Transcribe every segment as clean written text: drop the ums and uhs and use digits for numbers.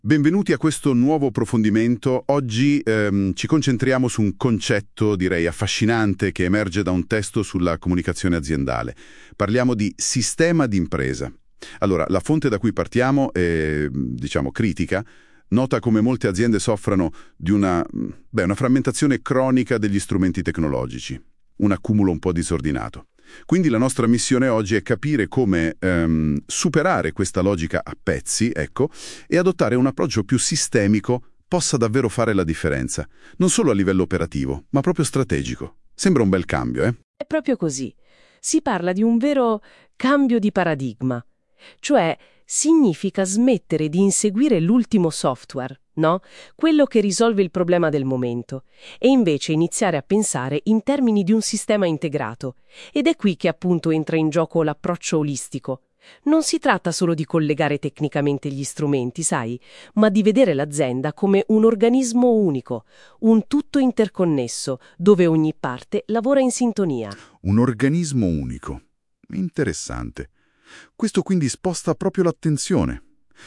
Benvenuti a questo nuovo approfondimento. Oggi ci concentriamo su un concetto, direi, affascinante che emerge da un testo sulla comunicazione aziendale. Parliamo di sistema d'impresa. Allora, la fonte da cui partiamo è, critica, nota come molte aziende soffrano di una frammentazione cronica degli strumenti tecnologici, un accumulo un po' disordinato. Quindi la nostra missione oggi è capire come superare questa logica a pezzi, e adottare un approccio più sistemico possa davvero fare la differenza, non solo a livello operativo, ma proprio strategico. Sembra un bel cambio, eh? È proprio così. Si parla di un vero cambio di paradigma, cioè significa smettere di inseguire l'ultimo software, no? Quello che risolve il problema del momento, e invece iniziare a pensare in termini di un sistema integrato. Ed è qui che appunto entra in gioco l'approccio olistico. Non si tratta solo di collegare tecnicamente gli strumenti, sai, ma di vedere l'azienda come un organismo unico, un tutto interconnesso, dove ogni parte lavora in sintonia. Un organismo unico. Interessante. Questo quindi sposta proprio l'attenzione.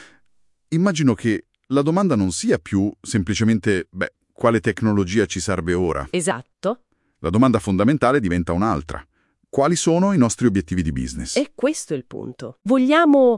Immagino che la domanda non sia più semplicemente, quale tecnologia ci serve ora? Esatto. La domanda fondamentale diventa un'altra. Quali sono i nostri obiettivi di business? E questo è il punto. Vogliamo,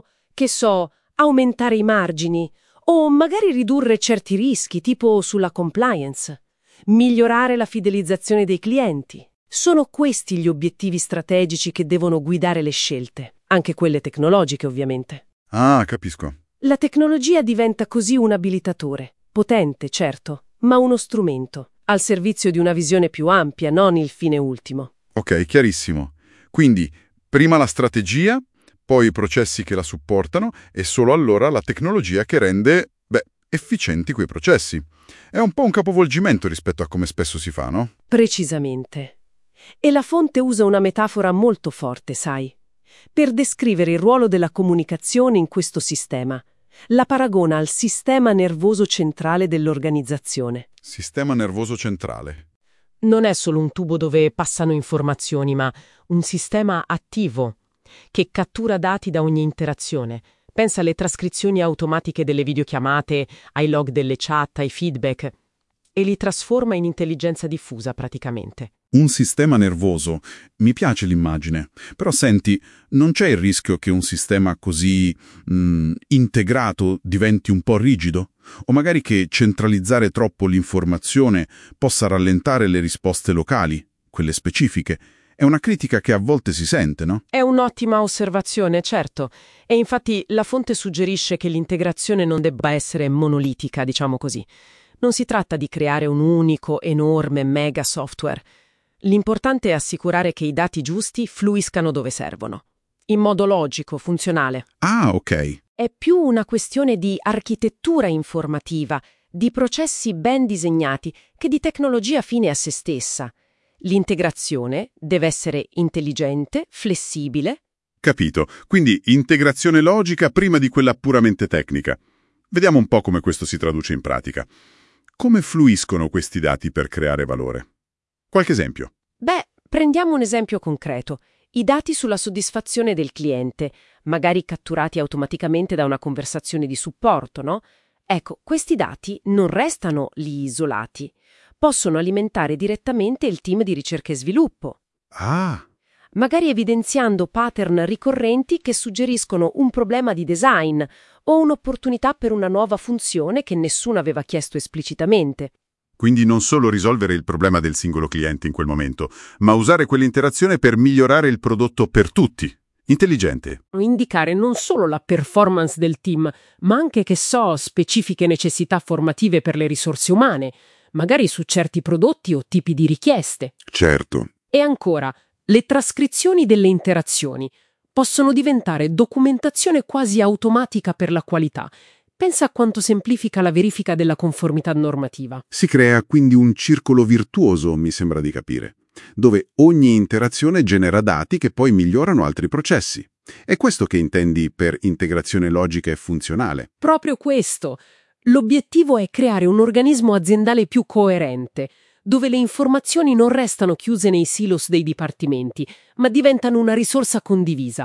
aumentare i margini o magari ridurre certi rischi, tipo sulla compliance, migliorare la fidelizzazione dei clienti. Sono questi gli obiettivi strategici che devono guidare le scelte, anche quelle tecnologiche ovviamente. Ah, capisco. La tecnologia diventa così un abilitatore, potente certo, ma uno strumento, al servizio di una visione più ampia, non il fine ultimo. Ok, chiarissimo. Quindi, prima la strategia, poi i processi che la supportano e solo allora la tecnologia che rende, efficienti quei processi. È un po' un capovolgimento rispetto a come spesso si fa, no? Precisamente. E la fonte usa una metafora molto forte, sai, per descrivere il ruolo della comunicazione in questo sistema. La paragona al sistema nervoso centrale dell'organizzazione. Sistema nervoso centrale. Non è solo un tubo dove passano informazioni, ma un sistema attivo che cattura dati da ogni interazione. Pensa alle trascrizioni automatiche delle videochiamate, ai log delle chat, ai feedback, e li trasforma in intelligenza diffusa praticamente. Un sistema nervoso. Mi piace l'immagine. Però senti, non c'è il rischio che un sistema così integrato diventi un po' rigido? O magari che centralizzare troppo l'informazione possa rallentare le risposte locali, quelle specifiche? È una critica che a volte si sente, no? È un'ottima osservazione, certo. E infatti la fonte suggerisce che l'integrazione non debba essere monolitica, diciamo così. Non si tratta di creare un unico, enorme, mega software. L'importante è assicurare che i dati giusti fluiscano dove servono, in modo logico, funzionale. Ah, ok. È più una questione di architettura informativa, di processi ben disegnati, che di tecnologia fine a se stessa. L'integrazione deve essere intelligente, flessibile. Capito. Quindi integrazione logica prima di quella puramente tecnica. Vediamo un po' come questo si traduce in pratica. Come fluiscono questi dati per creare valore? Qualche esempio? Prendiamo un esempio concreto. I dati sulla soddisfazione del cliente, magari catturati automaticamente da una conversazione di supporto, no? Ecco, questi dati non restano lì isolati. Possono alimentare direttamente il team di ricerca e sviluppo. Ah! Magari evidenziando pattern ricorrenti che suggeriscono un problema di design o un'opportunità per una nuova funzione che nessuno aveva chiesto esplicitamente. Quindi non solo risolvere il problema del singolo cliente in quel momento, ma usare quell'interazione per migliorare il prodotto per tutti. Intelligente. Indicare non solo la performance del team, ma anche, specifiche necessità formative per le risorse umane, magari su certi prodotti o tipi di richieste. Certo. E ancora, le trascrizioni delle interazioni possono diventare documentazione quasi automatica per la qualità. Pensa a quanto semplifica la verifica della conformità normativa. Si crea quindi un circolo virtuoso, mi sembra di capire, dove ogni interazione genera dati che poi migliorano altri processi. È questo che intendi per integrazione logica e funzionale? Proprio questo. L'obiettivo è creare un organismo aziendale più coerente, dove le informazioni non restano chiuse nei silos dei dipartimenti, ma diventano una risorsa condivisa,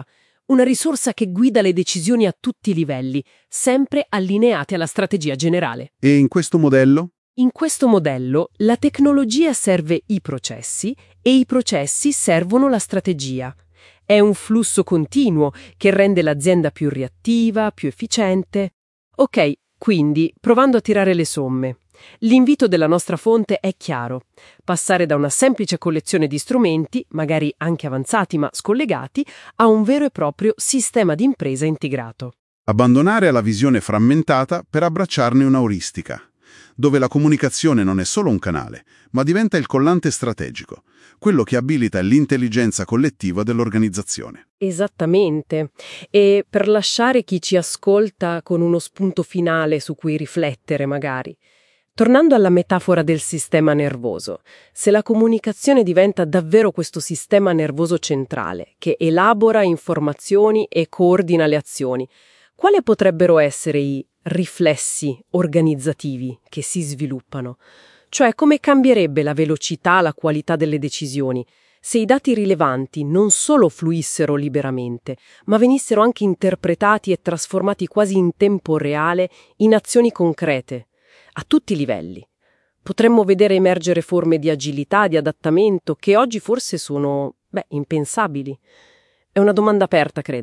Una risorsa che guida le decisioni a tutti i livelli, sempre allineate alla strategia generale. E in questo modello? In questo modello, la tecnologia serve i processi e i processi servono la strategia. È un flusso continuo che rende l'azienda più reattiva, più efficiente. Ok, quindi, provando a tirare le somme, l'invito della nostra fonte è chiaro: passare da una semplice collezione di strumenti, magari anche avanzati ma scollegati, a un vero e proprio sistema di impresa integrato. Abbandonare la visione frammentata per abbracciarne un'auristica, dove la comunicazione non è solo un canale, ma diventa il collante strategico, quello che abilita l'intelligenza collettiva dell'organizzazione. Esattamente. E per lasciare chi ci ascolta con uno spunto finale su cui riflettere, magari. Tornando alla metafora del sistema nervoso, se la comunicazione diventa davvero questo sistema nervoso centrale, che elabora informazioni e coordina le azioni, quali potrebbero essere i riflessi organizzativi che si sviluppano? Cioè, come cambierebbe la velocità, la qualità delle decisioni, se i dati rilevanti non solo fluissero liberamente, ma venissero anche interpretati e trasformati quasi in tempo reale in azioni concrete, a tutti i livelli? Potremmo vedere emergere forme di agilità, di adattamento, che oggi forse sono, impensabili. È una domanda aperta, credo.